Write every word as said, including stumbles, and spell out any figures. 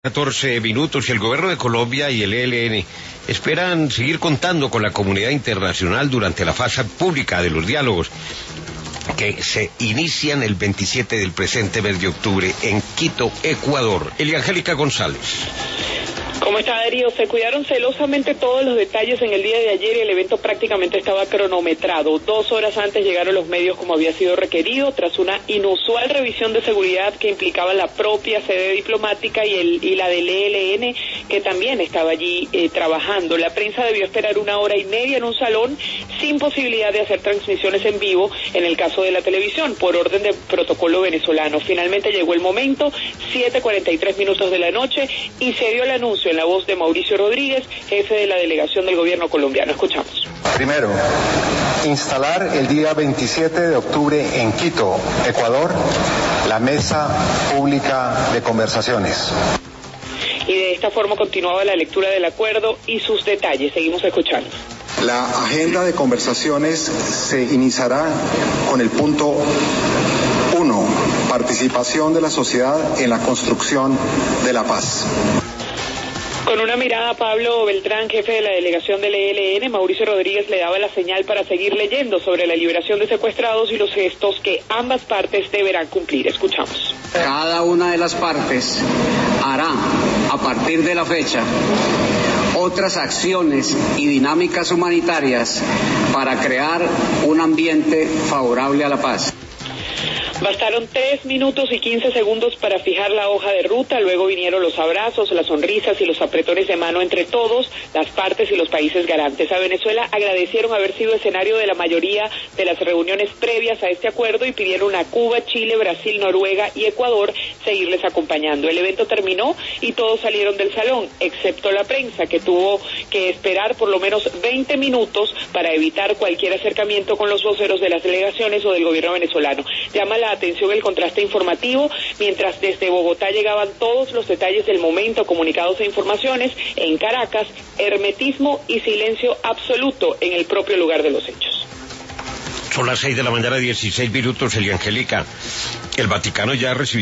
catorce minutos y el gobierno de Colombia y el E L N esperan seguir contando con la comunidad internacional durante la fase pública de los diálogos que se inician el veintisiete del presente mes de octubre en Quito, Ecuador. Eliangélica González. ¿Cómo está, Darío? Se cuidaron celosamente todos los detalles en el día de ayer y el evento prácticamente estaba cronometrado. Dos horas antes llegaron los medios como había sido requerido, tras una inusual revisión de seguridad que implicaba la propia sede diplomática y, el, y la del E L N, que también estaba allí eh, trabajando. La prensa debió esperar una hora y media en un salón sin posibilidad de hacer transmisiones en vivo en el caso de la televisión, por orden de protocolo venezolano. Finalmente llegó el momento, siete cuarenta y tres minutos de la noche, y se dio el anuncio en la voz de Mauricio Rodríguez, jefe de la delegación del gobierno colombiano. Escuchamos. Primero, instalar el día veintisiete de octubre en Quito, Ecuador, la mesa pública de conversaciones. Y de esta forma continuaba la lectura del acuerdo y sus detalles. Seguimos escuchando. La agenda de conversaciones se iniciará con el punto uno, participación de la sociedad en la construcción de la paz. Con una mirada a Pablo Beltrán, jefe de la delegación del E L N, Mauricio Rodríguez le daba la señal para seguir leyendo sobre la liberación de secuestrados y los gestos que ambas partes deberán cumplir. Escuchamos. Cada una de las partes hará, a partir de la fecha, otras acciones y dinámicas humanitarias para crear un ambiente favorable a la paz. Bastaron tres minutos y quince segundos para fijar la hoja de ruta, luego vinieron los abrazos, las sonrisas y los apretones de mano entre todos, las partes y los países garantes. A Venezuela agradecieron haber sido escenario de la mayoría de las reuniones previas a este acuerdo y pidieron a Cuba, Chile, Brasil, Noruega y Ecuador seguirles acompañando. El evento terminó y todos salieron del salón, excepto la prensa, que tuvo que esperar por lo menos veinte minutos para evitar cualquier acercamiento con los voceros de las delegaciones o del gobierno venezolano. Llama la atención el contraste informativo, mientras desde Bogotá llegaban todos los detalles del momento, comunicados e informaciones, en Caracas, hermetismo y silencio absoluto en el propio lugar de los hechos. Son las seis de la mañana, dieciséis minutos, Eliangélica. El Vaticano ya recibió